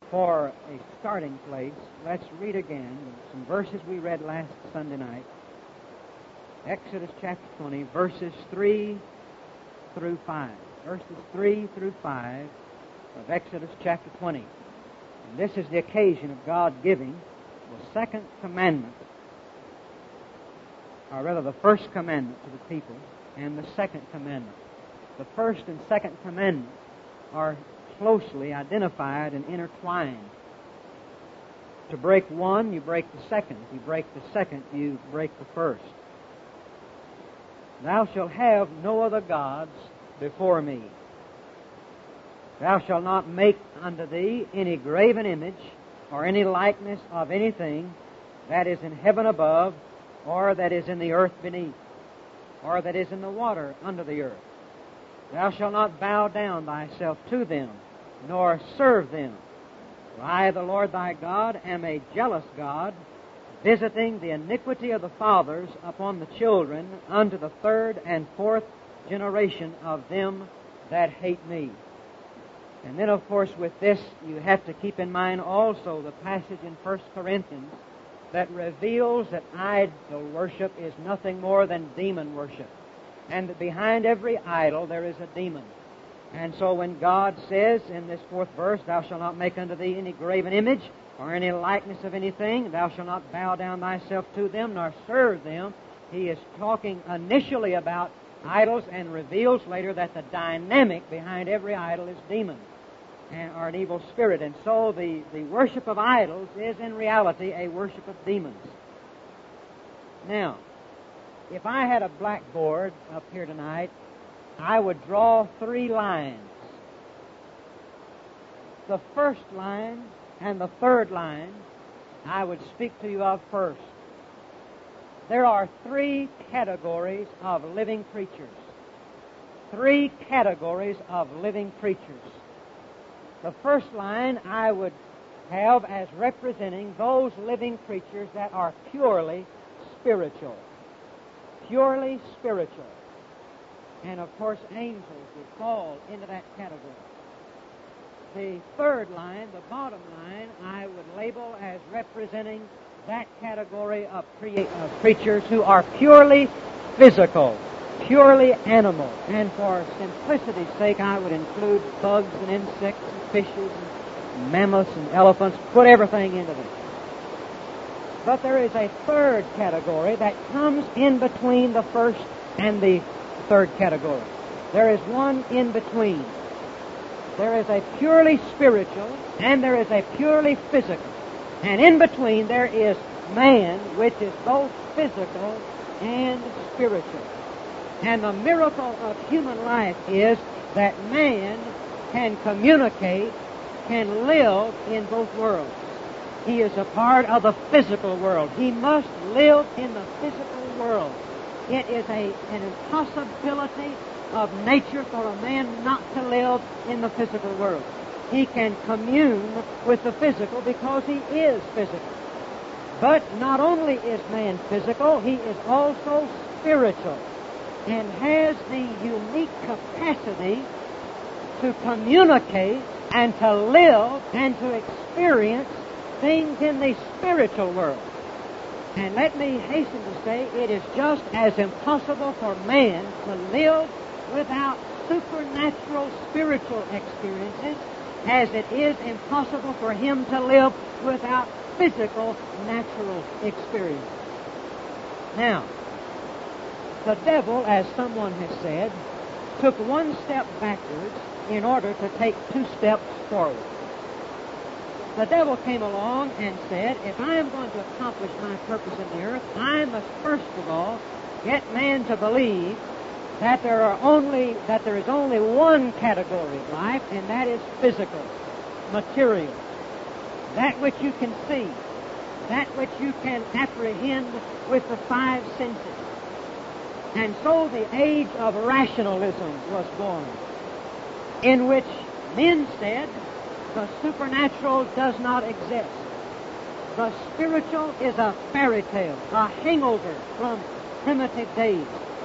For a starting place, let's read again some verses we read last Sunday night. Exodus chapter 20, verses 3 through 5. Verses 3 through 5 of Exodus chapter 20. And this is the occasion of God giving the second commandment, or rather the first commandment to the people, and the second commandment. The first and second commandment are closely identified and intertwined. To break one, you break the second. If you break the second, you break the first. Thou shalt have no other gods before me. Thou shalt not make unto thee any graven image or any likeness of anything that is in heaven above, or that is in the earth beneath, or that is in the water under the earth. Thou shalt not bow down thyself to them, nor serve them. For I, the Lord thy God, am a jealous God, visiting the iniquity of the fathers upon the children unto the third and fourth generation of them that hate me. And then, of course, with this, you have to keep in mind also the passage in 1 Corinthians that reveals that idol worship is nothing more than demon worship, and that behind every idol there is a demon. And so when God says in this fourth verse, Thou shalt not make unto thee any graven image or any likeness of anything, thou shalt not bow down thyself to them, nor serve them, He is talking initially about idols and reveals later that the dynamic behind every idol is demon, or an evil spirit. And so the worship of idols is in reality a worship of demons. Now, if I had a blackboard up here tonight, I would draw 3 lines. The first line and the third line I would speak to you of first. There are 3 categories of living creatures. 3 categories of living creatures. The first line I would have as representing those living creatures that are purely spiritual. Purely spiritual. And of course, angels would fall into that category. The third line, the bottom line, I would label as representing that category of creatures who are purely physical, purely animal. And for simplicity's sake, I would include bugs and insects and fishes and mammoths and elephants, put everything into this. But there is a third category that comes in between the first and the third category. There is one in between. There is a purely spiritual and there is a purely physical. And in between there is man, which is both physical and spiritual. And the miracle of human life is that man can communicate, can live in both worlds. He is a part of the physical world. He must live in the physical world. It is an impossibility of nature for a man not to live in the physical world. He can commune with the physical because he is physical. But not only is man physical, he is also spiritual and has the unique capacity to communicate and to live and to experience things in the spiritual world. And let me hasten to say, it is just as impossible for man to live without supernatural spiritual experiences as it is impossible for him to live without physical natural experiences. Now, the devil, as someone has said, took 1 step backwards in order to take 2 steps forward. The devil came along and said, if I am going to accomplish my purpose in the earth, I must first of all get man to believe that there is only one category of life, and that is physical, material. That which you can see, that which you can apprehend with the 5 senses. And so the age of rationalism was born, in which men said, the supernatural does not exist. The spiritual is a fairy tale, a hangover from primitive days.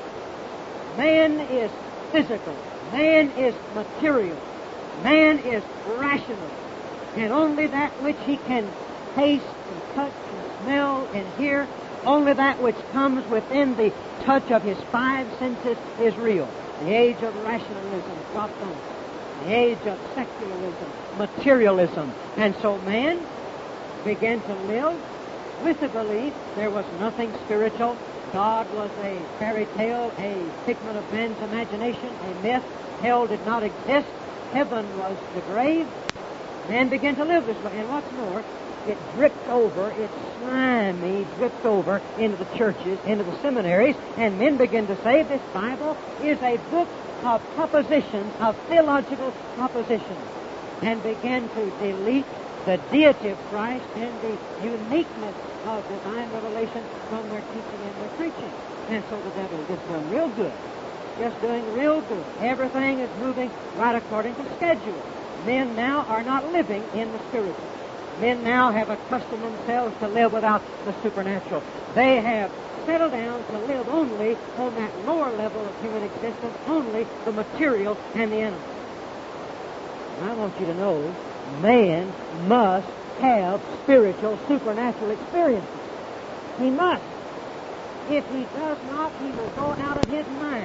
Man is physical. Man is material. Man is rational. and only that which he can taste and touch and smell and hear, only that which comes within the touch of his five senses is real. The age of rationalism dropped on. The age of secularism, materialism. And so man began to live with the belief there was nothing spiritual. God was a fairy tale, a figment of man's imagination, a myth. Hell did not exist. Heaven was the grave. Man began to live this way. And what's more, it dripped over, it slimy dripped over into the churches, into the seminaries, and men began to say this Bible is a book of propositions, of theological propositions, and began to delete the deity of Christ and the uniqueness of divine revelation from their teaching and their preaching. And so the devil is just doing real good. Just doing real good. Everything is moving right according to schedule. Men now are not living in the spiritual. Men now have accustomed themselves to live without the supernatural. They have settled down to live only on that lower level of human existence, only the material and the animal. And I want you to know, man must have spiritual, supernatural experiences. He must. If he does not, he will go out of his mind.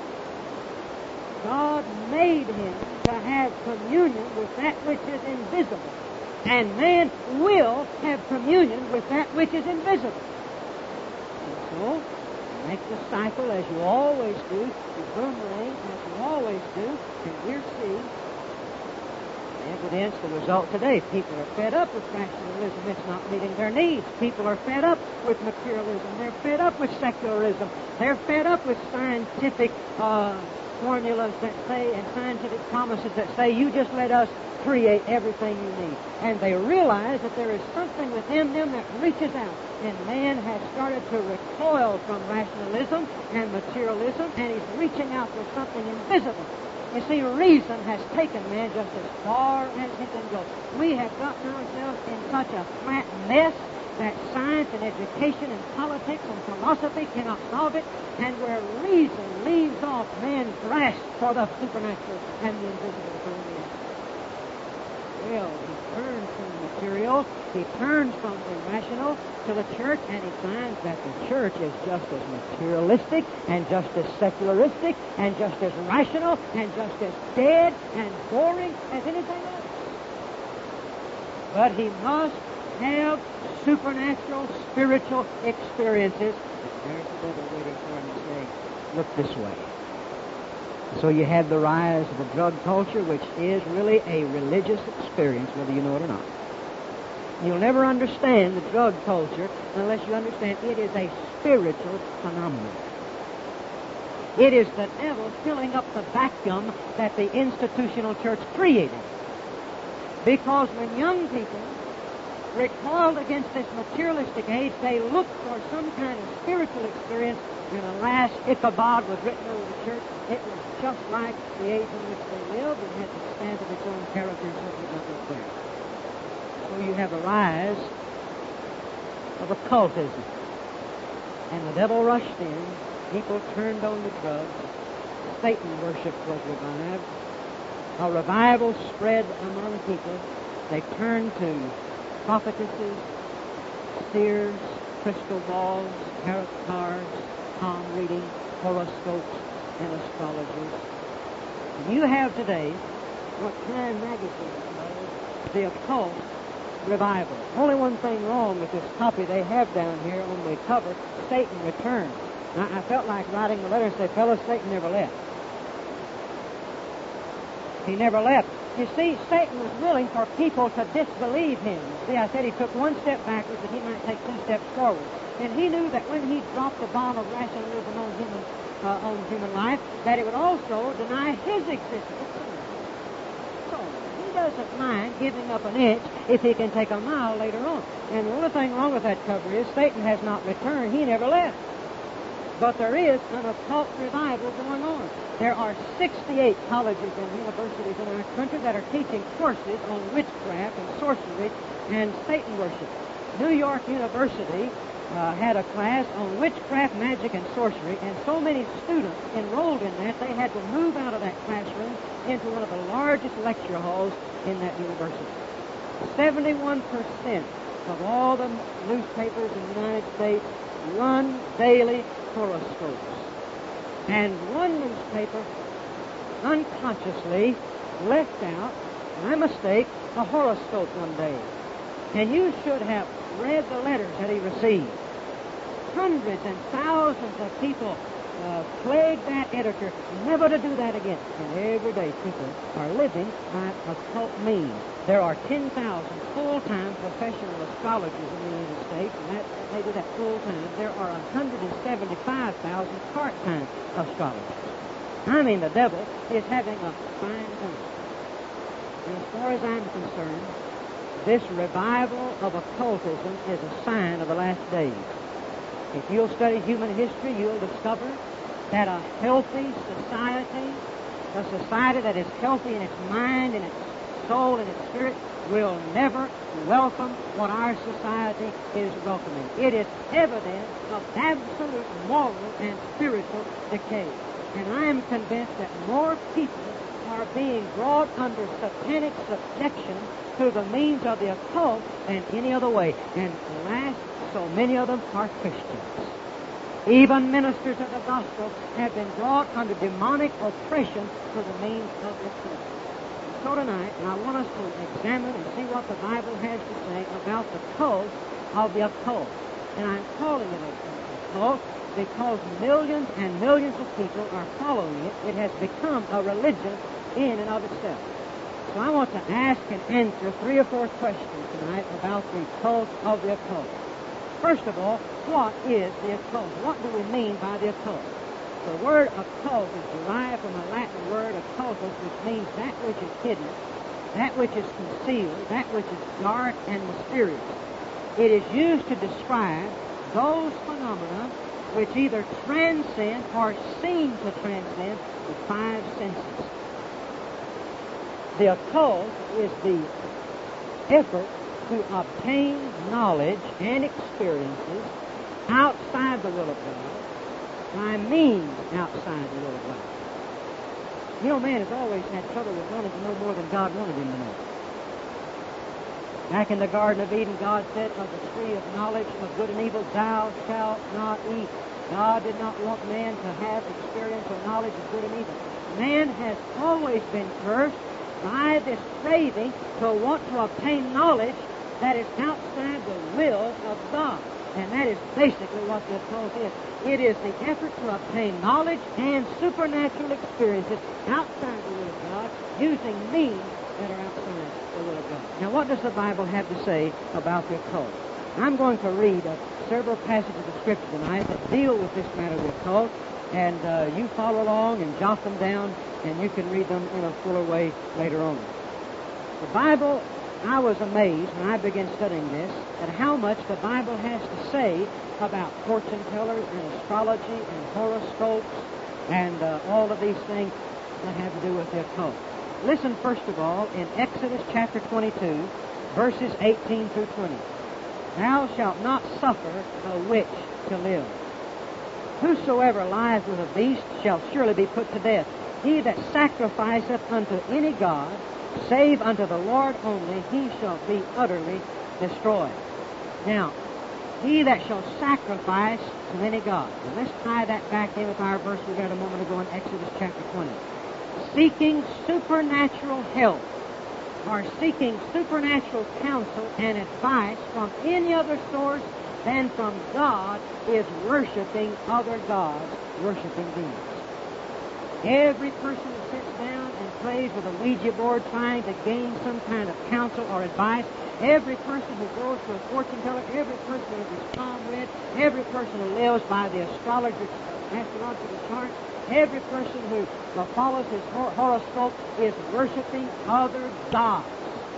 God made him to have communion with that which is invisible. And man will have communion with that which is invisible. And so, make the cycle as you always do, you boomerang as you always do, and we'll see the evidence, the result today. People are fed up with rationalism. It's not meeting their needs. People are fed up with materialism. They're fed up with secularism. They're fed up with scientific formulas that say, and scientific promises that say, you just let us create everything you need. And they realize that there is something within them that reaches out. And man has started to recoil from rationalism and materialism, and he's reaching out for something invisible. You see, reason has taken man just as far as it can go. We have gotten ourselves in such a flat mess that science and education and politics and philosophy cannot solve it, and where reason leaves off man's grasp for the supernatural and the invisible from the end. Well, he turns from the material, he turns from the rational to the church, and he finds that the church is just as materialistic and just as secularistic and just as rational and just as dead and boring as anything else. But he must have supernatural, spiritual experiences. There's the devil waiting for him to say, look this way. So you have the rise of the drug culture, which is really a religious experience, whether you know it or not. You'll never understand the drug culture unless you understand it is a spiritual phenomenon. It is the devil filling up the vacuum that the institutional church created. Because when young people recoiled against this materialistic age, they looked for some kind of spiritual experience, and alas, Ichabod was written over the church. It was just like the age in which they lived and had the stamp of its own character and certainly nothing there. So you have the rise of occultism. And the devil rushed in. People turned on the drugs. Satan worship was revived. A revival spread among people. They turned to prophetesses, seers, crystal balls, tarot cards, palm reading, horoscopes, and astrologers. And you have today what Time magazine calls the occult revival. Only one thing wrong with this copy they have down here on the cover, Satan Returns. Now, I felt like writing a letter and say, fellas, Satan never left. He never left. You see, Satan was willing for people to disbelieve him. See, I said he took one step backwards that he might take two steps forward. And he knew that when he dropped the bomb of rationalism on human life, that it would also deny his existence. So, he doesn't mind giving up an inch if he can take a mile later on. And the only thing wrong with that cover is Satan has not returned. He never left. But there is an occult revival going on. There are 68 colleges and universities in our country that are teaching courses on witchcraft and sorcery and Satan worship. New York University had a class on witchcraft, magic, and sorcery, and so many students enrolled in that, they had to move out of that classroom into one of the largest lecture halls in that university. 71% of all the newspapers in the United States run daily horoscopes. And one newspaper unconsciously left out, by mistake, a horoscope one day. And you should have read the letters that he received. Hundreds and thousands of people plagued that editor never to do that again. And every day people are living by occult means. There are 10,000 full-time professional astrologers in the United States, and they do that full-time. There are 175,000 part-time astrologers. I mean, the devil is having a fine time. And as far as I'm concerned, this revival of occultism is a sign of the last days. If you'll study human history, you'll discover that a healthy society, a society that is healthy in its mind, in its soul, in its spirit, will never welcome what our society is welcoming. It is evidence of absolute moral and spiritual decay. And I am convinced that more people are being brought under satanic subjection to the means of the occult than any other way. And last, so many of them are Christians. Even ministers of the gospel have been brought under demonic oppression to the means of the occult. So tonight, I want us to examine and see what the Bible has to say about the cult of the occult. And I'm calling it a cult because millions and millions of people are following it. It has become a religion in and of itself. So I want to ask and answer 3 or 4 questions tonight about the cult of the occult. First of all, what is the occult? What do we mean by the occult? The word occult is derived from a Latin word occultus, which means that which is hidden, that which is concealed, that which is dark and mysterious. It is used to describe those phenomena which either transcend or seem to transcend the 5 senses. The occult is the effort to obtain knowledge and experiences outside the will of God by means outside the will of God. You know, man has always had trouble with wanting to know more than God wanted him to know. Back in the Garden of Eden, God said, of the tree of knowledge of good and evil, thou shalt not eat. God did not want man to have experience or knowledge of good and evil. Man has always been cursed by this craving to want to obtain knowledge that is outside the will of God. And that is basically what the occult is. It is the effort to obtain knowledge and supernatural experiences outside the will of God using means that are outside the will of God. Now, what does the Bible have to say about the occult? I'm going to read several passages of Scripture tonight that deal with this matter of the occult, and you follow along and jot them down, and you can read them in a fuller way later on. The Bible, I was amazed when I began studying this at how much the Bible has to say about fortune tellers and astrology and horoscopes and all of these things that have to do with the occult. Listen first of all in Exodus chapter 22, verses 18 through 20. Thou shalt not suffer a witch to live. Whosoever lieth with a beast shall surely be put to death. He that sacrificeth unto any god, save unto the Lord only, he shall be utterly destroyed. Now, he that shall sacrifice to any god. Now let's tie that back in with our verse we read a moment ago in Exodus chapter 20. Seeking supernatural help or seeking supernatural counsel and advice from any other source than from God is worshiping other gods, worshiping demons. Every person who sits down and plays with a Ouija board trying to gain some kind of counsel or advice, every person who goes to a fortune teller, every person who has his palm read, every person who lives by the astrological chart, every person who follows his horoscope is worshiping other gods,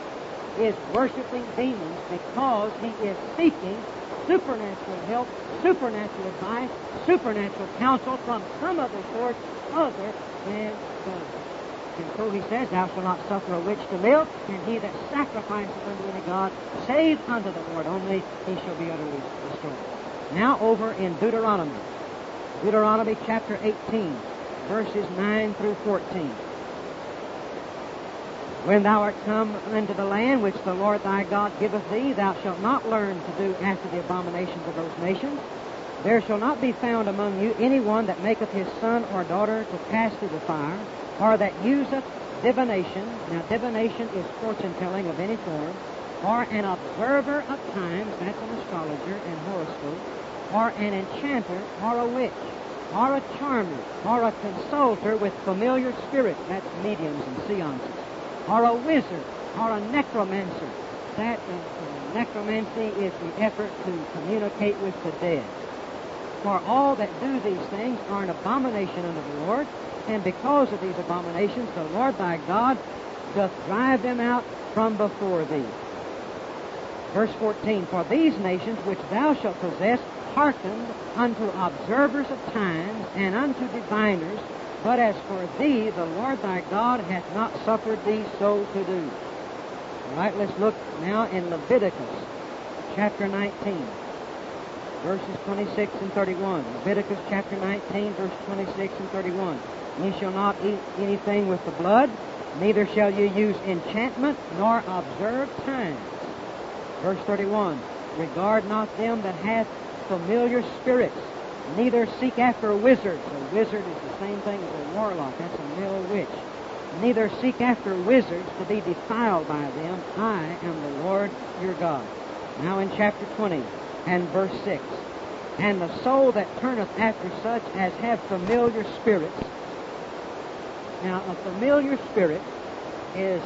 is worshiping demons because he is seeking supernatural help, supernatural advice, supernatural counsel from some other source other than God. And so he says, thou shalt not suffer a witch to live, and he that sacrificeth unto any god, save unto the Lord only, he shall be utterly destroyed. Now over in Deuteronomy. Deuteronomy chapter 18, verses 9 through 14. When thou art come into the land which the Lord thy God giveth thee, thou shalt not learn to do after the abominations of those nations. There shall not be found among you any one that maketh his son or daughter to pass through the fire, or that useth divination. Now, divination is fortune-telling of any form, or an observer of times, that's an astrologer and horoscope, or an enchanter, or a witch, or a charmer, or a consulter with familiar spirits, that's mediums and seances, or a wizard, or a necromancer. That necromancy is the effort to communicate with the dead. For all that do these things are an abomination unto the Lord, and because of these abominations the Lord thy God doth drive them out from before thee. Verse 14, For these nations which thou shalt possess hearkened unto observers of times and unto diviners, but as for thee, the Lord thy God hath not suffered thee so to do. All right, let's look now in Leviticus chapter 19, verses 26 and 31. Leviticus chapter 19, verse 26 and 31. Ye shall not eat anything with the blood, neither shall ye use enchantment, nor observe times. Verse 31, Regard not them that hath familiar spirits, neither seek after wizards. A wizard is the same thing as a warlock. That's a male witch. Neither seek after wizards to be defiled by them. I am the Lord your God. Now in chapter 20 and verse 6, And the soul that turneth after such as have familiar spirits. Now, a familiar spirit is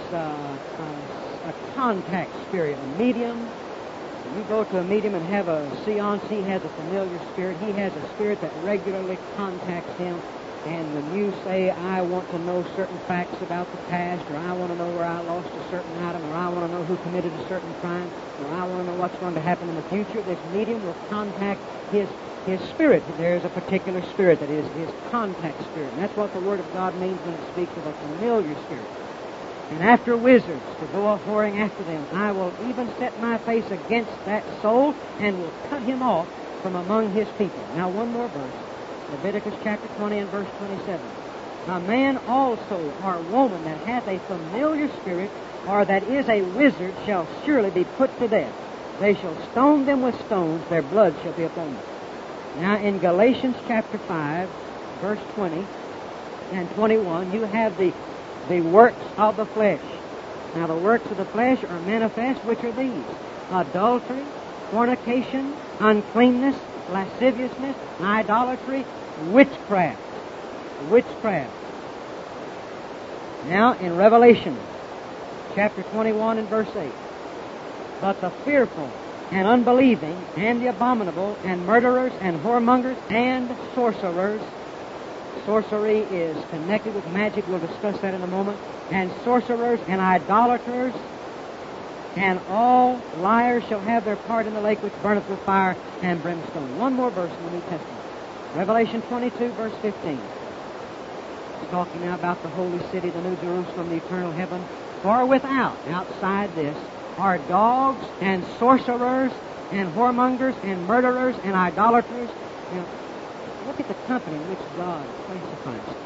a contact spirit, a medium. You go to a medium and have a seance, he has a familiar spirit. He has a spirit that regularly contacts him. And when you say, I want to know certain facts about the past, or I want to know where I lost a certain item, or I want to know who committed a certain crime, or I want to know what's going to happen in the future, this medium will contact his spirit. There's a particular spirit that is his contact spirit. And that's what the Word of God means when it speaks of a familiar spirit. And after wizards, to go a-whoring after them, I will even set my face against that soul, and will cut him off from among his people. Now one more verse. Leviticus chapter 20 and verse 27. A man also or woman that hath a familiar spirit, or that is a wizard, shall surely be put to death. They shall stone them with stones, their blood shall be upon them. Now in Galatians chapter 5, verse 20 and 21, you have the works of the flesh. Now the works of the flesh are manifest, which are these: adultery, fornication, uncleanness, lasciviousness, idolatry, witchcraft. Now in Revelation chapter 21 and verse 8, But the fearful and unbelieving and the abominable and murderers and whoremongers and sorcerers. Sorcery is connected with magic. We'll discuss that in a moment. And sorcerers and idolaters and all liars shall have their part in the lake which burneth with fire and brimstone. One more verse in the New Testament. Revelation 22, verse 15. It's talking now about the holy city, the New Jerusalem, the eternal heaven. For without, outside this, are dogs and sorcerers and whoremongers and murderers and idolaters. Now, look at the company in which God classifies them.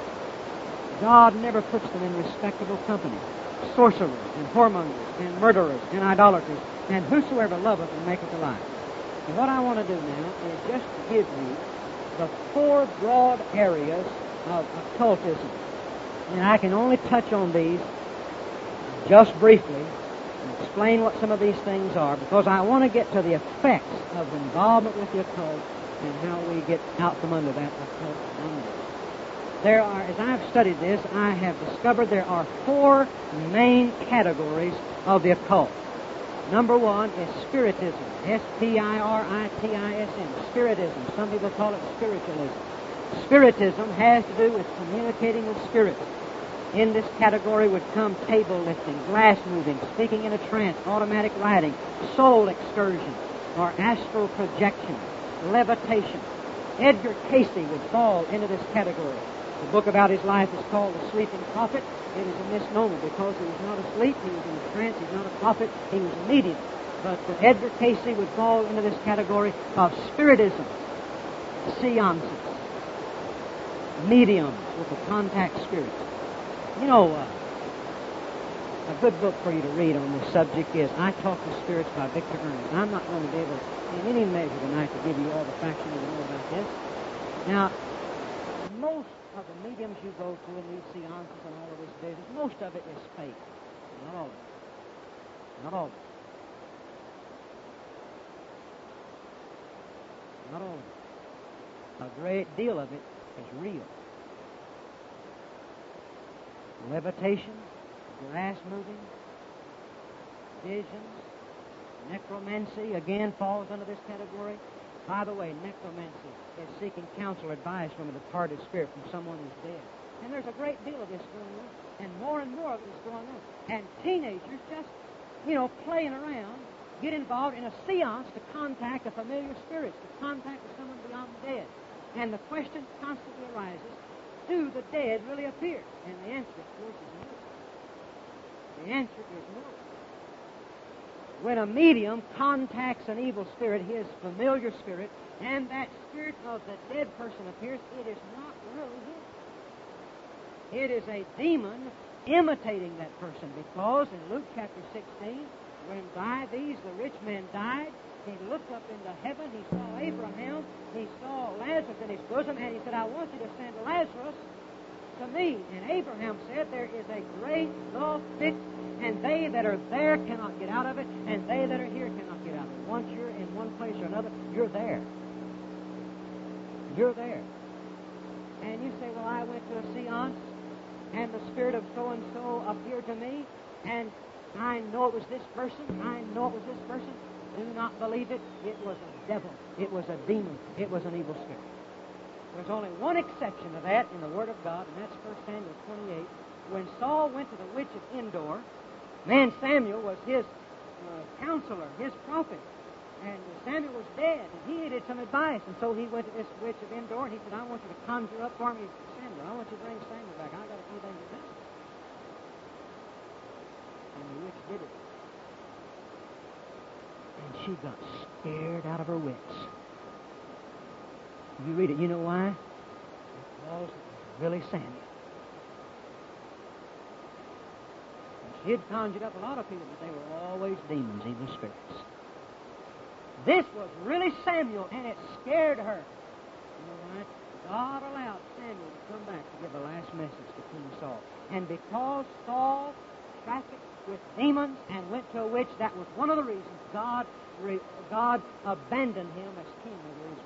God never puts them in respectable company. Sorcerers and whoremongers and murderers and idolaters, and whosoever loveth and maketh a lie. And what I want to do now is just give you the four broad areas of occultism. And I can only touch on these just briefly and explain what some of these things are, because I want to get to the effects of involvement with the occult and how we get out from under that occult bondage. There are, as I've studied this, I have discovered there are four main categories of the occult. Number one is Spiritism. S-P-I-R-I-T-I-S-M. Spiritism. Some people call it spiritualism. Spiritism has to do with communicating with spirits. In this category would come table lifting, glass moving, speaking in a trance, automatic writing, soul excursion, or astral projection, levitation. Edgar Casey would fall into this category. The book about his life is called The Sleeping Prophet. It is a misnomer because he was not asleep, he was in a trance, he's not a prophet, he was a medium. But Edgar Casey would fall into this category of spiritism, seances, mediums with a contact spirit. You know, A good book for you to read on this subject is I Talk to Spirits by Victor Ernest. I'm not going to be able, in any measure tonight, to give you all the facts you need to know about this. Now, most of the mediums you go to and these seances and all of this business, most of it is fake. Not all of it. Not all of it. Not all of it. A great deal of it is real. Levitation, glass moving, visions, necromancy, again falls under this category. By the way, necromancy is seeking counsel or advice from a departed spirit, from someone who's dead. And there's a great deal of this going on. And more of it is going on. And teenagers just, playing around, get involved in a seance to contact a familiar spirit, to contact someone beyond the dead. And the question constantly arises, do the dead really appear? And the answer, of course, is no. The answer is no. When a medium contacts an evil spirit, his familiar spirit, and that spirit of the dead person appears, it is not really him. It is a demon imitating that person, because in Luke chapter 16, when by these the rich man died, he looked up into heaven, he saw Abraham, he saw Lazarus in his bosom, and he said, I want you to send Lazarus to me. And Abraham said, there is a great gulf fixed, and they that are there cannot get out of it, and they that are here cannot get out of it. Once you're in one place or another, you're there. You're there. And you say, well, I went to a seance, and the spirit of so-and-so appeared to me, and I know it was this person, I know it was this person. Do not believe it. It was a devil. It was a demon. It was an evil spirit. There's only one exception to that in the Word of God, and that's 1 Samuel 28. When Saul went to the witch of Endor, man Samuel was his counselor, his prophet. And Samuel was dead, and he needed some advice. And so he went to this witch of Endor, and he said, I want you to conjure up for me Samuel. I want you to bring Samuel back. I got a few things to do. And the witch did it. And she got scared out of her wits. You read it, you know why? Because it was really Samuel. And she had conjured up a lot of people, but they were always demons, evil spirits. This was really Samuel, and it scared her. You know why? God allowed Samuel to come back to give the last message to King Saul. And because Saul trafficked with demons and went to a witch, that was one of the reasons God abandoned him as king over Israel.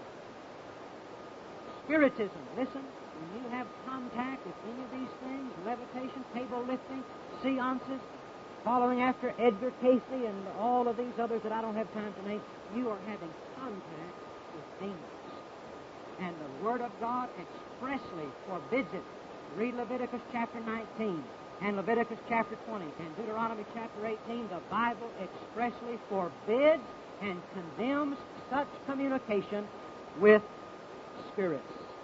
Spiritism. Listen, when you have contact with any of these things, levitation, table lifting, seances, following after Edgar Casey and all of these others that I don't have time to name, you are having contact with demons. And the Word of God expressly forbids it. Read Leviticus chapter 19 and Leviticus chapter 20 and Deuteronomy chapter 18. The Bible expressly forbids and condemns such communication with spirits.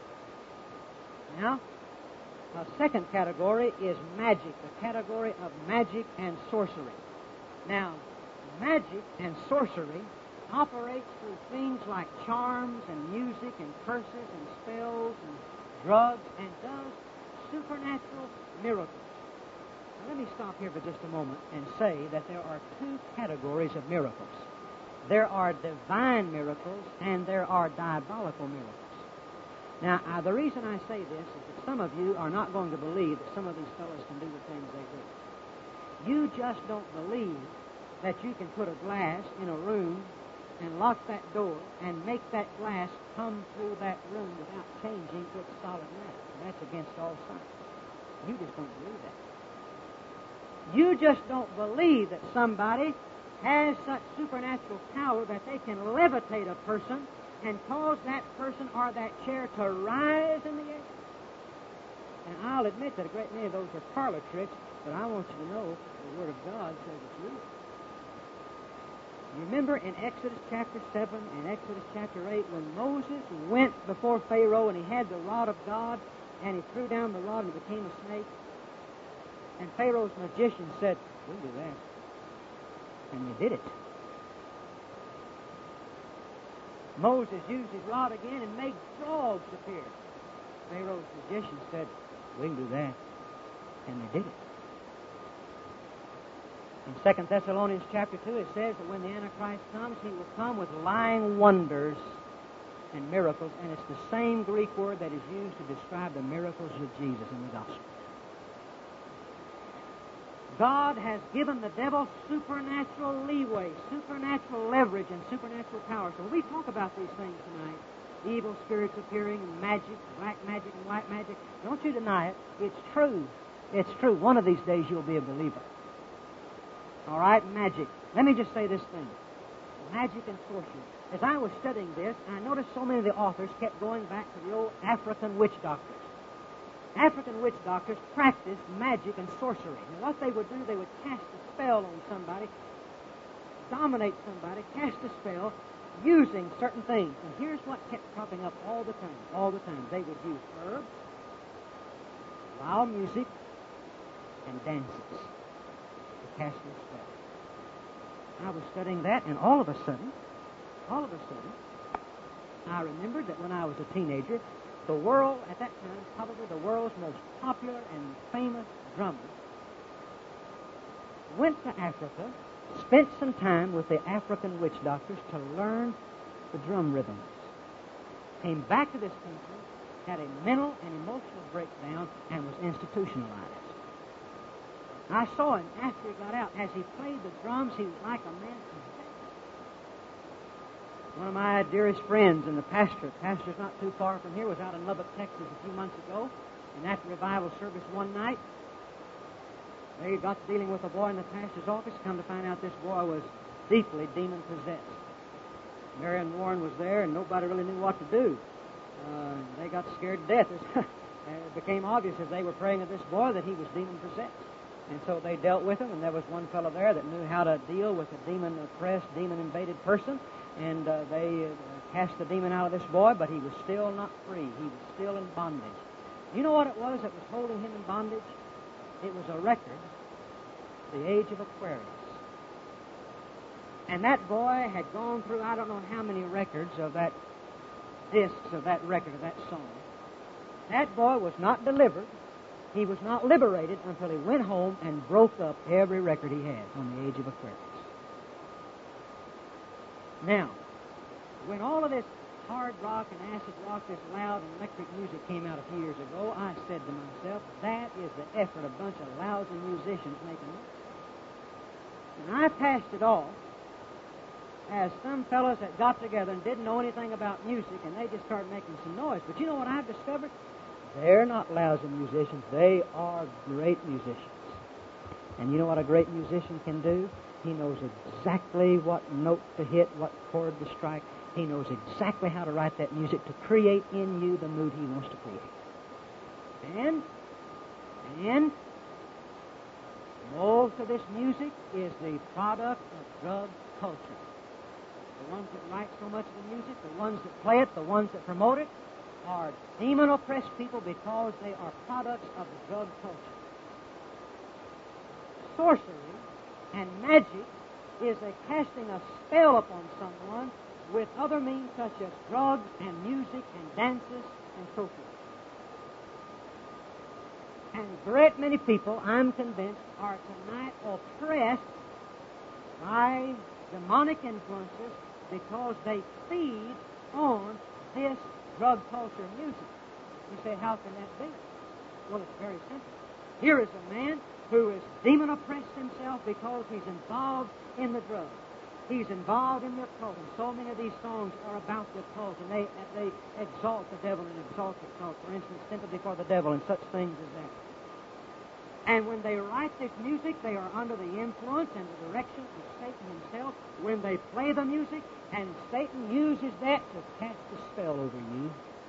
Now, a second category is magic, the category of magic and sorcery. Now, magic and sorcery operates through things like charms and music and curses and spells and drugs and does supernatural miracles. Now, let me stop here for just a moment and say that there are two categories of miracles. There are divine miracles and there are diabolical miracles. Now, the reason I say this is that some of you are not going to believe that some of these fellows can do the things they do. You just don't believe that you can put a glass in a room and lock that door and make that glass come through that room without changing its solid matter. That's against all science. You just don't believe that. You just don't believe that somebody has such supernatural power that they can levitate a person and cause that person or that chair to rise in the air. And I'll admit that a great many of those are parlor tricks, but I want you to know the Word of God says it's real. You remember in Exodus chapter 7 and Exodus chapter 8 when Moses went before Pharaoh and he had the rod of God and he threw down the rod and it became a snake? And Pharaoh's magician said, we'll do that. And they did it. Moses used his rod again and made frogs appear. Pharaoh's magician said, we can do that. And they did it. In 2 Thessalonians chapter 2, it says that when the Antichrist comes, he will come with lying wonders and miracles, and it's the same Greek word that is used to describe the miracles of Jesus in the gospel. God has given the devil supernatural leeway, supernatural leverage, and supernatural power. So we talk about these things tonight. Evil spirits appearing, magic, black magic and white magic. Don't you deny it. It's true. It's true. One of these days you'll be a believer. All right, magic. Let me just say this thing. Magic and sorcery. As I was studying this, I noticed so many of the authors kept going back to the old African witch doctors. African witch doctors practiced magic and sorcery. And what they would do, they would cast a spell on somebody, dominate somebody, cast a spell using certain things. And here's what kept cropping up all the time. They would use herbs, loud music, and dances to cast their spell. I was studying that, and all of a sudden, I remembered that when I was a teenager, the world, at that time, probably the world's most popular and famous drummer, went to Africa, spent some time with the African witch doctors to learn the drum rhythms, came back to this country, had a mental and emotional breakdown, and was institutionalized. I saw him after he got out. As he played the drums, he was like a man possessed. One of my dearest friends in the pastor's not too far from here, was out in Lubbock, Texas a few months ago, and after revival service one night, they got to dealing with a boy in the pastor's office. Come to find out this boy was deeply demon-possessed. Marion Warren was there, and nobody really knew what to do. They got scared to death. It became obvious as they were praying at this boy that he was demon-possessed. And so they dealt with him, and there was one fellow there that knew how to deal with a demon-oppressed, demon-invaded person. And they cast the demon out of this boy, but he was still not free. He was still in bondage. You know what it was that was holding him in bondage? It was a record, the age of Aquarius. And that boy had gone through I don't know how many records of that, discs of that record, of that song. That boy was not delivered. He was not liberated until he went home and broke up every record he had on the age of Aquarius. Now, when all of this hard rock and acid rock, this loud and electric music came out a few years ago, I said to myself, that is the effort of a bunch of lousy musicians making it. And I passed it off as some fellows that got together and didn't know anything about music, and they just started making some noise. But you know what I've discovered? They're not lousy musicians. They are great musicians. And you know what a great musician can do? He knows exactly what note to hit, what chord to strike. He knows exactly how to write that music to create in you the mood he wants to create. And most of this music is the product of drug culture. The ones that write so much of the music, the ones that play it, the ones that promote it, are demon-oppressed people because they are products of the drug culture. Sorcery and magic is a casting a spell upon someone with other means such as drugs and music and dances and so forth. And a great many people, I'm convinced, are tonight oppressed by demonic influences because they feed on this drug culture music. You say, how can that be? Well, it's very simple. Here is a man who is demon-oppressed himself because he's involved in the drugs. He's involved in the occult, and so many of these songs are about the occult, and they exalt the devil and exalt the occult. For instance, sympathy for the devil and such things as that. And when they write this music, they are under the influence and the direction of Satan himself when they play the music, and Satan uses that to cast a spell over you.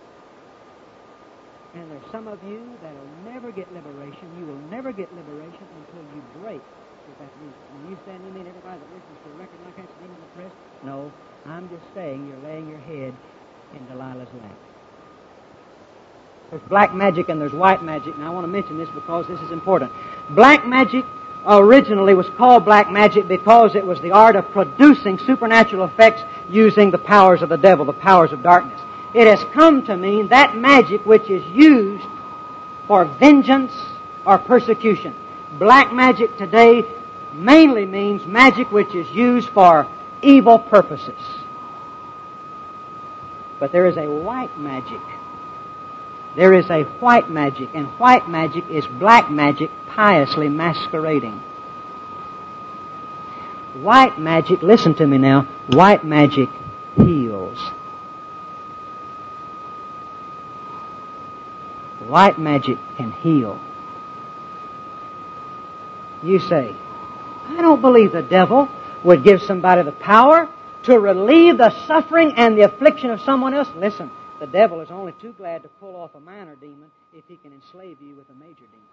And there's some of you that will never get liberation. You will never get liberation until you break with that music. When you stand, you mean everybody that listens to a record like that's demon-oppressed? No, I'm just saying you're laying your head in Delilah's lap. There's black magic and there's white magic, and I want to mention this because this is important. Black magic originally was called black magic because it was the art of producing supernatural effects using the powers of the devil, the powers of darkness. It has come to mean that magic which is used for vengeance or persecution. Black magic today mainly means magic which is used for evil purposes. But there is a white magic. There is a white magic, and white magic is black magic piously masquerading. White magic, listen to me now, white magic heals. White magic can heal. You say, I don't believe the devil would give somebody the power to relieve the suffering and the affliction of someone else. Listen, the devil is only too glad to pull off a minor demon if he can enslave you with a major demon.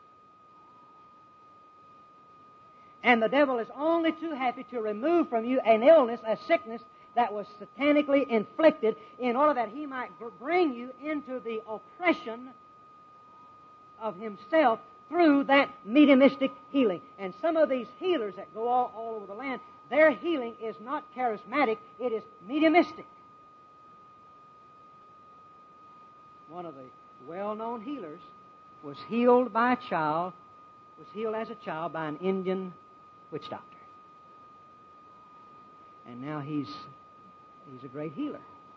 And the devil is only too happy to remove from you an illness, a sickness that was satanically inflicted in order that he might bring you into the oppression of himself through that mediumistic healing. And some of these healers that go all over the land, their healing is not charismatic, it is mediumistic. One of the well-known healers was healed as a child by an Indian witch doctor. And now he's a great healer.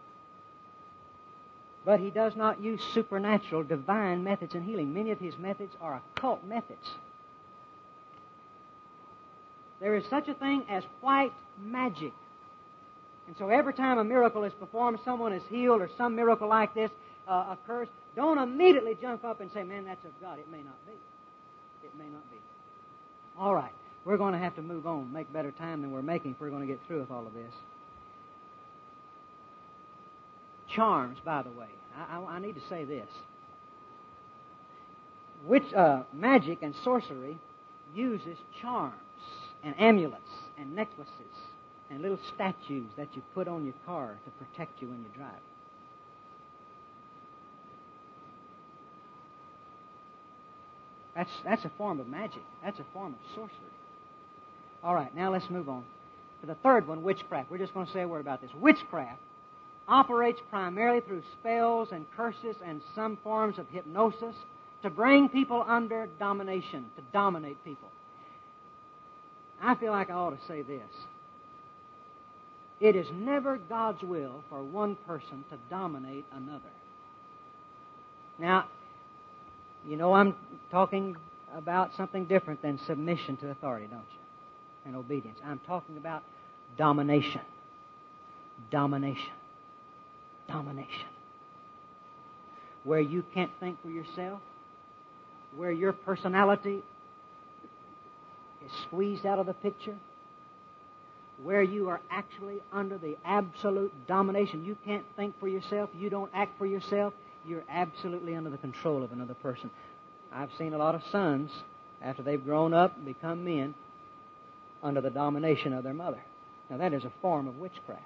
But he does not use supernatural, divine methods in healing. Many of his methods are occult methods. There is such a thing as white magic. And so every time a miracle is performed, someone is healed, or some miracle like this occurs, don't immediately jump up and say, man, that's of God. It may not be. It may not be. All right. We're going to have to move on, make better time than we're making if we're going to get through with all of this. Charms, by the way. I need to say this. Magic and sorcery uses charms and amulets and necklaces and little statues that you put on your car to protect you when you drive. That's a form of magic. That's a form of sorcery. All right, now let's move on to the third one, witchcraft. We're just going to say a word about this. Witchcraft operates primarily through spells and curses and some forms of hypnosis to bring people under domination, to dominate people. I feel like I ought to say this. It is never God's will for one person to dominate another. Now, you know I'm talking about something different than submission to authority, don't you? And obedience. I'm talking about domination. Domination. Domination. Where you can't think for yourself, where your personality is squeezed out of the picture, where you are actually under the absolute domination. You can't think for yourself, you don't act for yourself, you're absolutely under the control of another person. I've seen a lot of sons, after they've grown up and become men, under the domination of their mother. Now that is a form of witchcraft.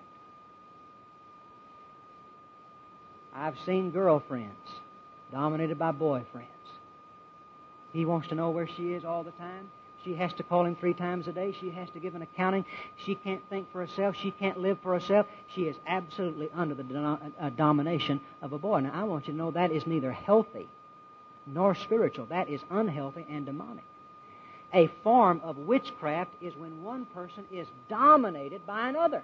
I've seen girlfriends dominated by boyfriends. He wants to know where she is all the time. She has to call him 3 times a day. She has to give an accounting. She can't think for herself. She can't live for herself. She is absolutely under the domination of a boy. Now, I want you to know that is neither healthy nor spiritual. That is unhealthy and demonic. A form of witchcraft is when one person is dominated by another.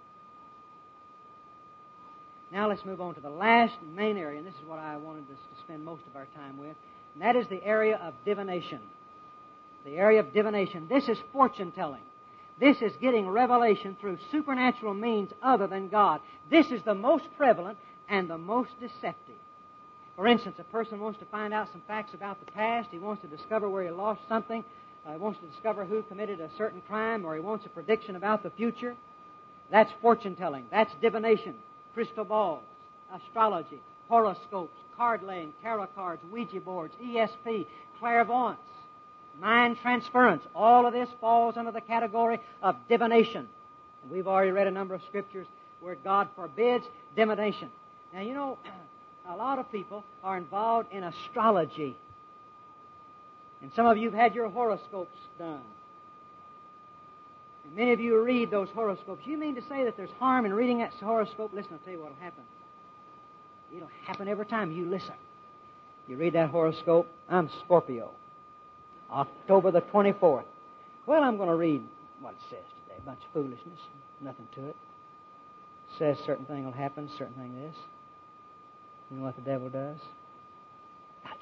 Now let's move on to the last main area, and this is what I wanted us to spend most of our time with, and that is the area of divination. The area of divination. This is fortune telling. This is getting revelation through supernatural means other than God. This is the most prevalent and the most deceptive. For instance, a person wants to find out some facts about the past. He wants to discover where he lost something. He wants to discover who committed a certain crime, or he wants a prediction about the future. That's fortune telling. That's divination. Crystal balls, astrology, horoscopes, card laying, tarot cards, Ouija boards, ESP, clairvoyance, mind transference. All of this falls under the category of divination. And we've already read a number of scriptures where God forbids divination. Now, you know, a lot of people are involved in astrology. And some of you have had your horoscopes done. And many of you read those horoscopes. You mean to say that there's harm in reading that horoscope? Listen, I'll tell you what will happen. It'll happen every time you listen. You read that horoscope. I'm Scorpio. October the 24th. Well, I'm going to read what it says today. A bunch of foolishness. Nothing to it. Says certain thing will happen, certain thing this. You know what the devil does? Gotcha.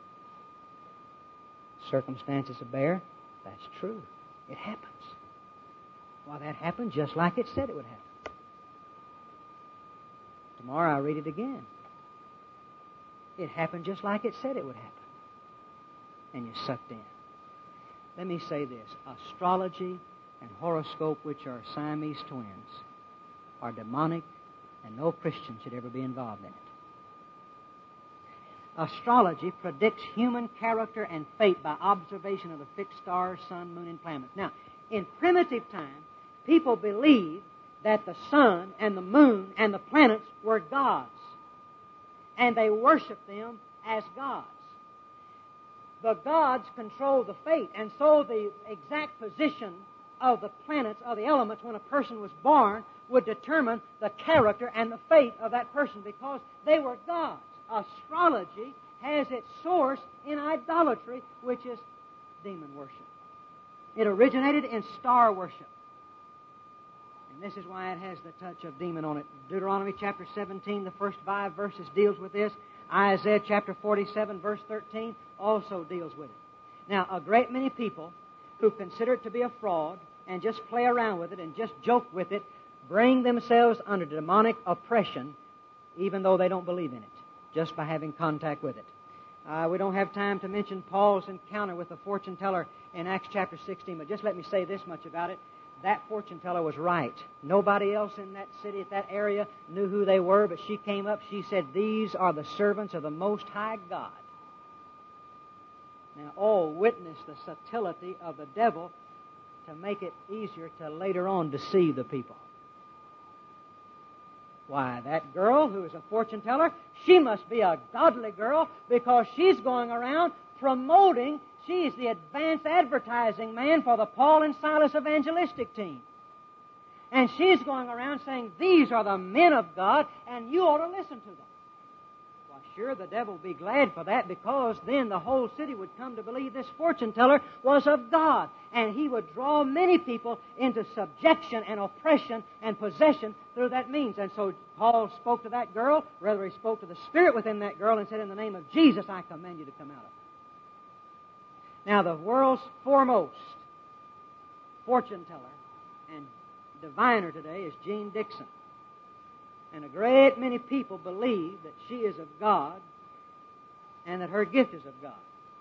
Circumstances are bare. That's true. It happens. Why, that happened just like it said it would happen. Tomorrow I read it again. It happened just like it said it would happen. And you're sucked in. Let me say this. Astrology and horoscope, which are Siamese twins, are demonic, and no Christian should ever be involved in it. Astrology predicts human character and fate by observation of the fixed stars, sun, moon, and planets. Now, in primitive times, people believed that the sun and the moon and the planets were gods, and they worshiped them as gods. The gods controlled the fate, and so the exact position of the planets or the elements when a person was born would determine the character and the fate of that person because they were gods. Astrology has its source in idolatry, which is demon worship. It originated in star worship. And this is why it has the touch of demon on it. Deuteronomy chapter 17, the first 5 verses deals with this. Isaiah chapter 47, verse 13 also deals with it. Now, a great many people who consider it to be a fraud and just play around with it and just joke with it bring themselves under demonic oppression even though they don't believe in it, just by having contact with it. We don't have time to mention Paul's encounter with the fortune teller in Acts chapter 16, but just let me say this much about it. That fortune teller was right. Nobody else in that city, at that area, knew who they were, but she came up, she said, "These are the servants of the Most High God." Now, witness the subtlety of the devil to make it easier to later on deceive the people. Why, that girl who is a fortune teller, she must be a godly girl because she's going around promoting. She's the advanced advertising man for the Paul and Silas evangelistic team. And she's going around saying, "These are the men of God, and you ought to listen to them." Why, sure, the devil would be glad for that because then the whole city would come to believe this fortune teller was of God. And he would draw many people into subjection and oppression and possession through that means. And so Paul spoke to that girl, rather he spoke to the spirit within that girl and said, "In the name of Jesus, I command you to come out of her." Now, the world's foremost fortune teller and diviner today is Jean Dixon. And a great many people believe that she is of God and that her gift is of God.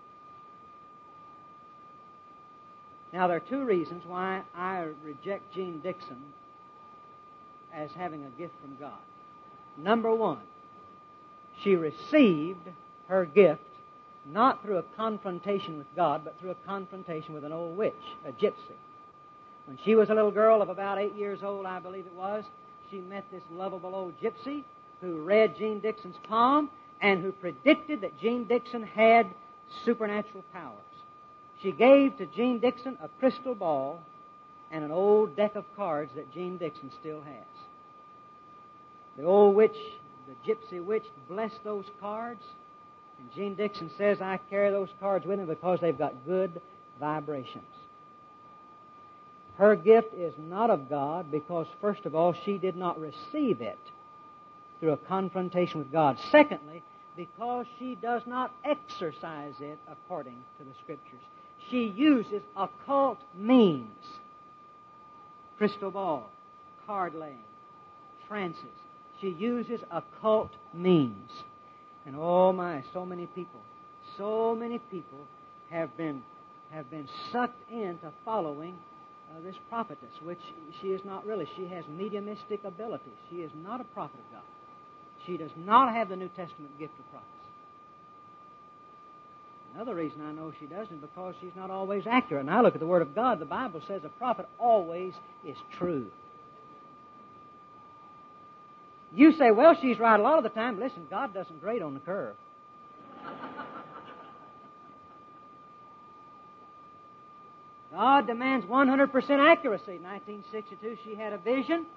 Now, there are 2 reasons why I reject Jean Dixon as having a gift from God. Number 1, she received her gift not through a confrontation with God, but through a confrontation with an old witch, a gypsy. When she was a little girl of about 8 years old, I believe it was, she met this lovable old gypsy who read Jean Dixon's palm and who predicted that Jean Dixon had supernatural powers. She gave to Jean Dixon a crystal ball and an old deck of cards that Jean Dixon still has. The old witch, the gypsy witch, blessed those cards, and Jean Dixon says, "I carry those cards with me because they've got good vibrations." Her gift is not of God because, first of all, she did not receive it through a confrontation with God. Secondly, because she does not exercise it according to the Scriptures. She uses occult means. Crystal ball, card laying, trances. She uses occult means. And oh my, so many people have been sucked into following this prophetess, which she is not really. She has mediumistic abilities. She is not a prophet of God. She does not have the New Testament gift of prophecy. Another reason I know she doesn't is because she's not always accurate. And I look at the Word of God. The Bible says a prophet always is true. You say, "Well, she's right a lot of the time." Listen, God doesn't grade on the curve. God demands 100% accuracy. In 1962, she had a vision. In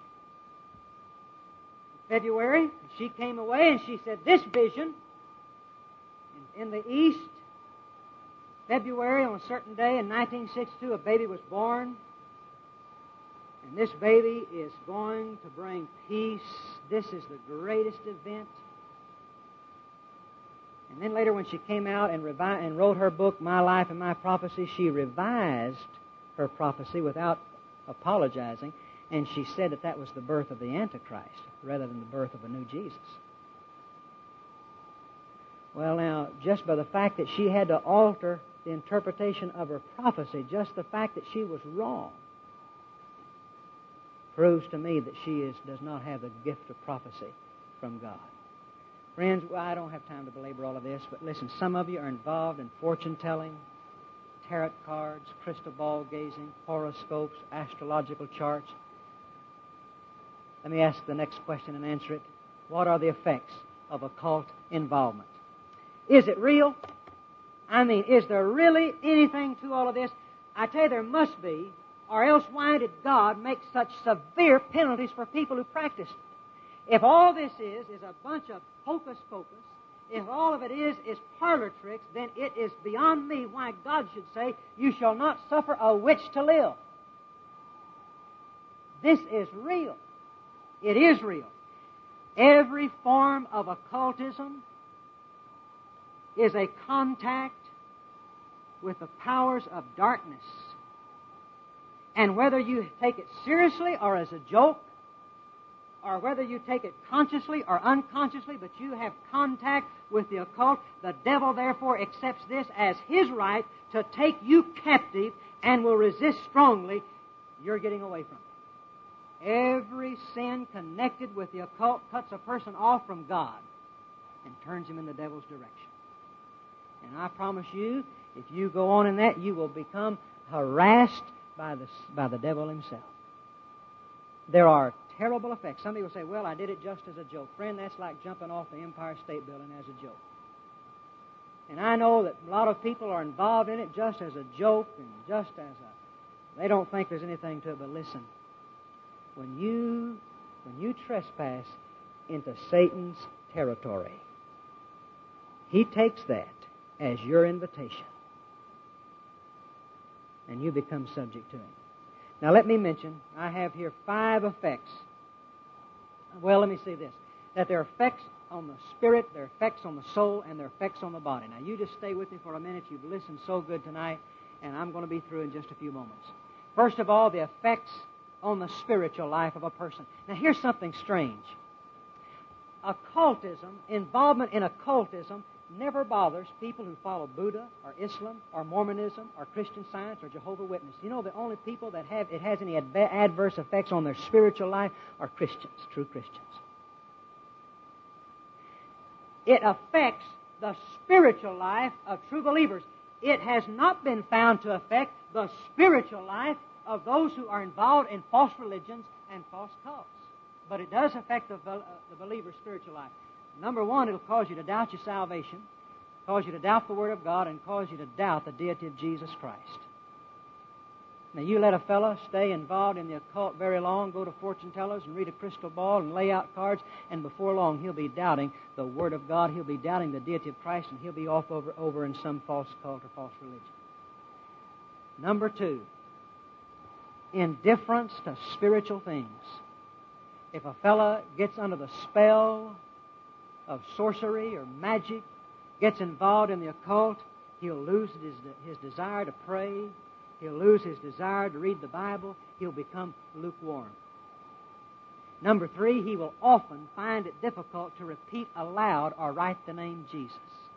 February, she came away and she said, "This vision in the east February, on a certain day in 1962, a baby was born. And this baby is going to bring peace. This is the greatest event. And then later when she came out and wrote her book, My Life and My Prophecy, she revised her prophecy without apologizing. And she said that that was the birth of the Antichrist rather than the birth of a new Jesus. Well, now, just by the fact that she had to alter the interpretation of her prophecy, just the fact that she was wrong, proves to me that she does not have the gift of prophecy from God. Friends, well, I don't have time to belabor all of this, but listen, some of you are involved in fortune-telling, tarot cards, crystal ball gazing, horoscopes, astrological charts. Let me ask the next question and answer it. What are the effects of occult involvement? Is it real? I mean, is there really anything to all of this? I tell you, there must be, or else why did God make such severe penalties for people who practice it? If all this is a bunch of hocus pocus, if all of it is parlor tricks, then it is beyond me why God should say, you shall not suffer a witch to live. This is real. It is real. Every form of occultism is a contact with the powers of darkness. And whether you take it seriously or as a joke, or whether you take it consciously or unconsciously, but you have contact with the occult, the devil therefore accepts this as his right to take you captive and will resist strongly your getting away from it. Every sin connected with the occult cuts a person off from God and turns him in the devil's direction. And I promise you, if you go on in that, you will become harassed by the devil himself. There are terrible effects. Some people say, well, I did it just as a joke. Friend, that's like jumping off the Empire State Building as a joke. And I know that a lot of people are involved in it just as a joke and just as they don't think there's anything to it. But listen, when you trespass into Satan's territory, he takes that as your invitation, and you become subject to him. Now let me mention, I have here 5 effects. Well, let me say this, that there are effects on the spirit, there are effects on the soul, and there are effects on the body. Now you just stay with me for a minute. You've listened so good tonight, and I'm going to be through in just a few moments. First of all, the effects on the spiritual life of a person. Now here's something strange. Occultism, involvement in occultism, never bothers people who follow Buddha or Islam or Mormonism or Christian Science or Jehovah's Witness. You know, the only people that it has any adverse effects on their spiritual life are Christians, true Christians. It affects the spiritual life of true believers. It has not been found to affect the spiritual life of those who are involved in false religions and false cults. But it does affect the believer's spiritual life. Number one, it'll cause you to doubt your salvation, cause you to doubt the Word of God, and cause you to doubt the deity of Jesus Christ. Now, you let a fellow stay involved in the occult very long, go to fortune tellers and read a crystal ball and lay out cards, and before long he'll be doubting the Word of God, he'll be doubting the deity of Christ, and he'll be off over in some false cult or false religion. Number 2, indifference to spiritual things. If a fellow gets under the spell of sorcery or magic, gets involved in the occult, he'll lose his desire to pray. He'll lose his desire to read the Bible. He'll become lukewarm. Number 3, he will often find it difficult to repeat aloud or write the name Jesus.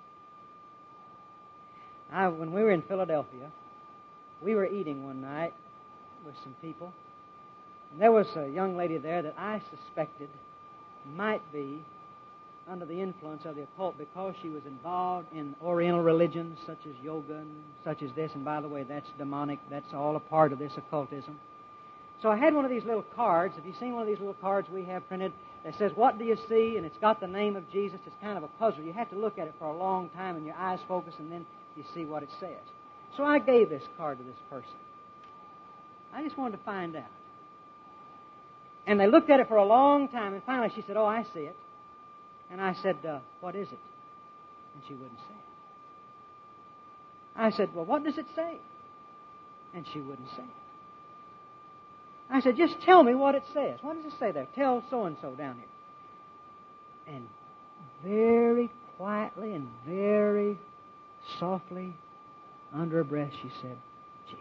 When we were in Philadelphia, we were eating one night with some people, and there was a young lady there that I suspected might be under the influence of the occult because she was involved in Oriental religions such as yoga and such as this. And by the way, that's demonic. That's all a part of this occultism. So I had one of these little cards. Have you seen one of these little cards we have printed that says, what do you see? And it's got the name of Jesus. It's kind of a puzzle. You have to look at it for a long time and your eyes focus and then you see what it says. So I gave this card to this person. I just wanted to find out. And they looked at it for a long time, and finally she said, oh, I see it. And I said, what is it? And she wouldn't say I said, well, what does it say? And she wouldn't say it. I said, just tell me what it says. What does it say there? Tell so-and-so down here. And very quietly and very softly, under her breath, she said, Jesus.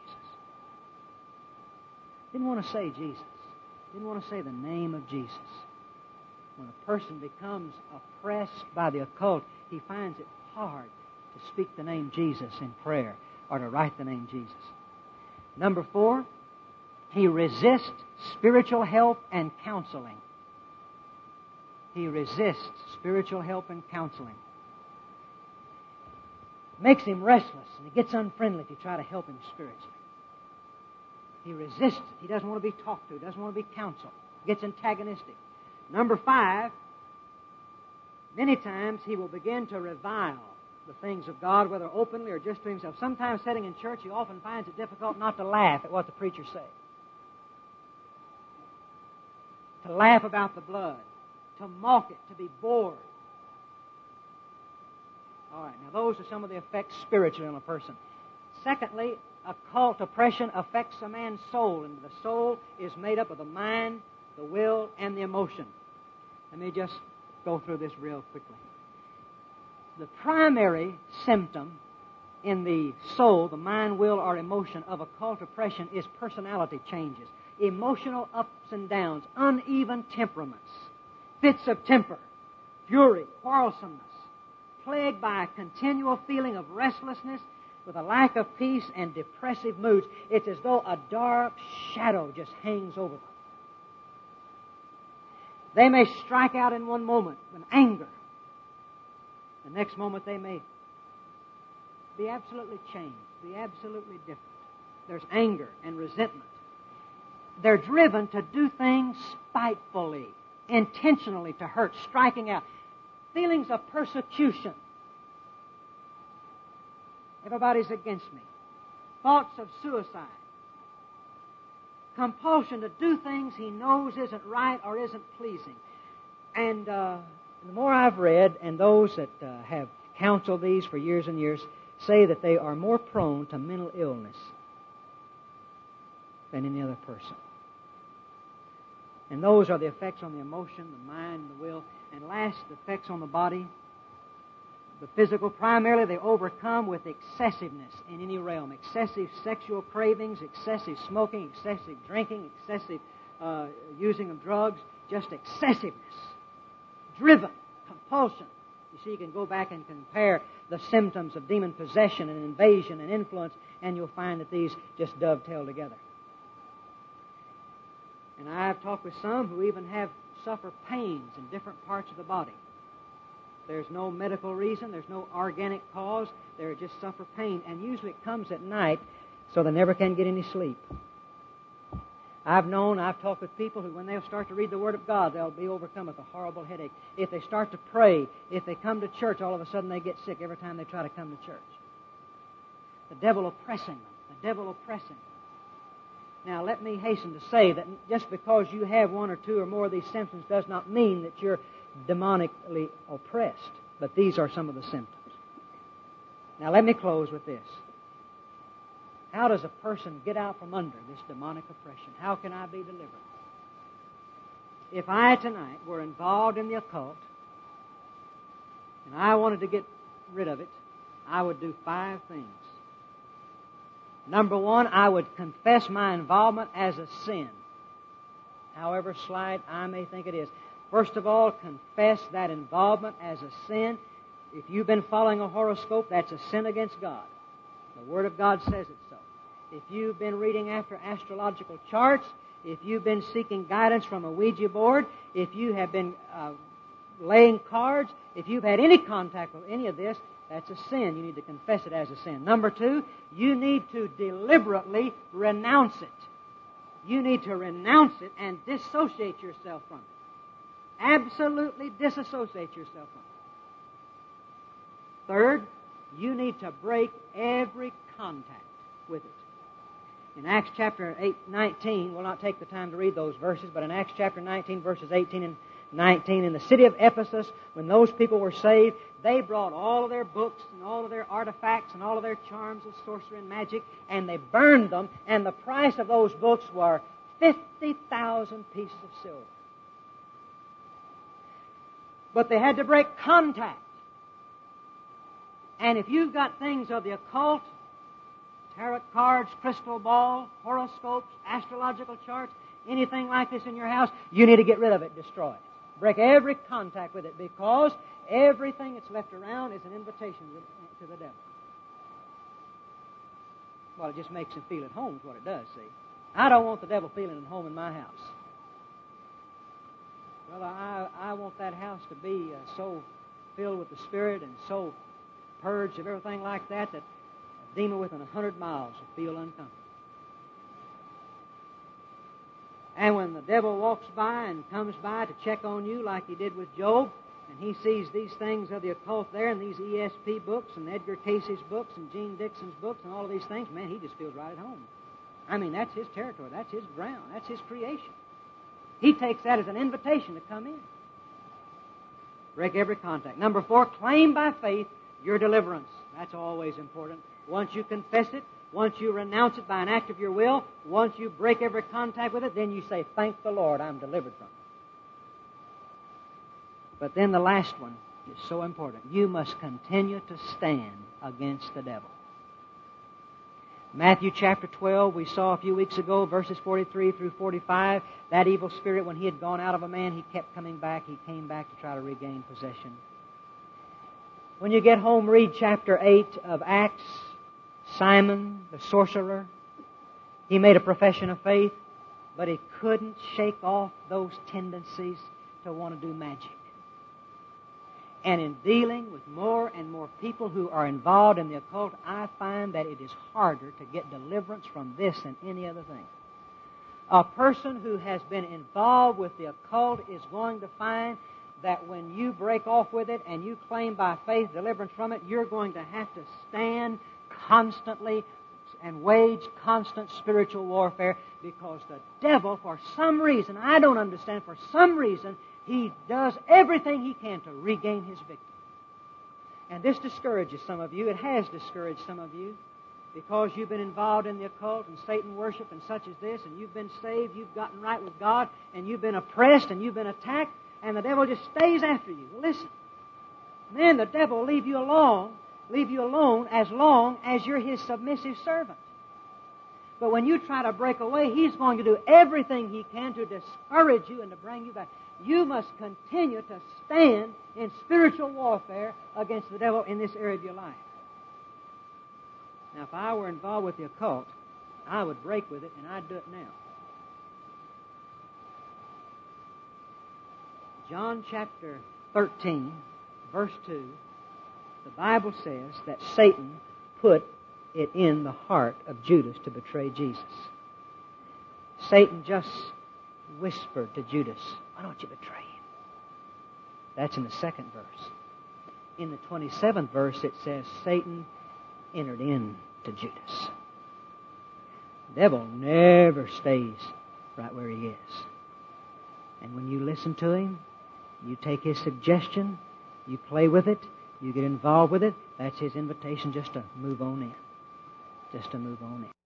Didn't want to say Jesus. Didn't want to say the name of Jesus. When a person becomes oppressed by the occult, he finds it hard to speak the name Jesus in prayer or to write the name Jesus. Number 4, he resists spiritual help and counseling. He resists spiritual help and counseling. Makes him restless, and he gets unfriendly if you try to help him spiritually. He resists it. He doesn't want to be talked to. He doesn't want to be counseled. Gets antagonistic. Number 5, many times he will begin to revile the things of God, whether openly or just to himself. Sometimes sitting in church, he often finds it difficult not to laugh at what the preacher says. To laugh about the blood. To mock it. To be bored. All right, now those are some of the effects spiritually on a person. Secondly, occult oppression affects a man's soul, and the soul is made up of the mind, the will, and the emotion. Let me just go through this real quickly. The primary symptom in the soul, the mind, will, or emotion of occult oppression is personality changes, emotional ups and downs, uneven temperaments, fits of temper, fury, quarrelsomeness, plagued by a continual feeling of restlessness with a lack of peace and depressive moods. It's as though a dark shadow just hangs over them. They may strike out in one moment with anger. The next moment they may be absolutely changed, be absolutely different. There's anger and resentment. They're driven to do things spitefully, intentionally to hurt, striking out. Feelings of persecution. Everybody's against me. Thoughts of suicide. Compulsion to do things he knows isn't right or isn't pleasing. And the more I've read, and those that have counseled these for years and years, say that they are more prone to mental illness than any other person. And those are the effects on the emotion, the mind, the will. And last, the effects on the body. The physical, primarily they overcome with excessiveness in any realm. Excessive sexual cravings, excessive smoking, excessive drinking, excessive using of drugs, just excessiveness. Driven, compulsion. You see, you can go back and compare the symptoms of demon possession and invasion and influence, and you'll find that these just dovetail together. And I've talked with some who even suffer pains in different parts of the body. There's no medical reason. There's no organic cause. They just suffer pain. And usually it comes at night, so they never can get any sleep. I've talked with people who, when they'll start to read the Word of God, they'll be overcome with a horrible headache. If they start to pray, if they come to church, all of a sudden they get sick every time they try to come to church. The devil oppressing them. The devil oppressing them. Now, let me hasten to say that just because you have one or two or more of these symptoms does not mean that you're demonically oppressed. But these are some of the symptoms. Now, let me close with this. How does a person get out from under this demonic oppression? How can I be delivered? If I tonight were involved in the occult and I wanted to get rid of it, I would do 5 things. Number 1, I would confess my involvement as a sin, however slight I may think it is. First of all, confess that involvement as a sin. If you've been following a horoscope, that's a sin against God. The Word of God says it so. If you've been reading after astrological charts, if you've been seeking guidance from a Ouija board, if you have been laying cards, if you've had any contact with any of this, that's a sin. You need to confess it as a sin. Number 2, you need to deliberately renounce it. You need to renounce it and dissociate yourself from it. Absolutely disassociate yourself from it. Third, you need to break every contact with it. In Acts chapter 19, we'll not take the time to read those verses, but in Acts chapter 19, verses 18 and 19. In the city of Ephesus, when those people were saved, they brought all of their books and all of their artifacts and all of their charms of sorcery and magic, and they burned them, and the price of those books were 50,000 pieces of silver. But they had to break contact. And if you've got things of the occult, tarot cards, crystal ball, horoscopes, astrological charts, anything like this in your house, you need to get rid of it, destroy it. Break every contact with it, because everything that's left around is an invitation to the devil. Well, it just makes him feel at home is what it does, see. I don't want the devil feeling at home in my house. Brother, I want that house to be so filled with the Spirit and so purged of everything like that a demon within 100 miles will feel uncomfortable. And when the devil walks by and comes by to check on you like he did with Job, and he sees these things of the occult there, and these ESP books, and Edgar Casey's books, and Gene Dixon's books, and all of these things, man, he just feels right at home. I mean, that's his territory. That's his ground. That's his creation. He takes that as an invitation to come in. Break every contact. Number 4, claim by faith your deliverance. That's always important. Once you confess it, once you renounce it by an act of your will, once you break every contact with it, then you say, thank the Lord, I'm delivered from it. But then the last one is so important. You must continue to stand against the devil. Matthew chapter 12, we saw a few weeks ago, verses 43 through 45. That evil spirit, when he had gone out of a man, he kept coming back. He came back to try to regain possession. When you get home, read chapter 8 of Acts. Simon, the sorcerer, he made a profession of faith, but he couldn't shake off those tendencies to want to do magic. And in dealing with more and more people who are involved in the occult, I find that it is harder to get deliverance from this than any other thing. A person who has been involved with the occult is going to find that when you break off with it and you claim by faith deliverance from it, you're going to have to stand constantly and wage constant spiritual warfare, because the devil, for some reason, I don't understand, for some reason, he does everything he can to regain his victory. And this discourages some of you. It has discouraged some of you, because you've been involved in the occult and Satan worship and such as this, and you've been saved, you've gotten right with God, and you've been oppressed and you've been attacked, and the devil just stays after you. Well, listen, then the devil will leave you alone as long as you're his submissive servant. But when you try to break away, he's going to do everything he can to discourage you and to bring you back. You must continue to stand in spiritual warfare against the devil in this area of your life. Now, if I were involved with the occult, I would break with it, and I'd do it now. John chapter 13, verse 2, the Bible says that Satan put it in the heart of Judas to betray Jesus. Satan just whispered to Judas, why don't you betray him? That's in the 2nd verse. In the 27th verse it says Satan entered in to Judas. The devil never stays right where he is. And when you listen to him, you take his suggestion, you play with it, you get involved with it, that's his invitation just to move on in. Just to move on in.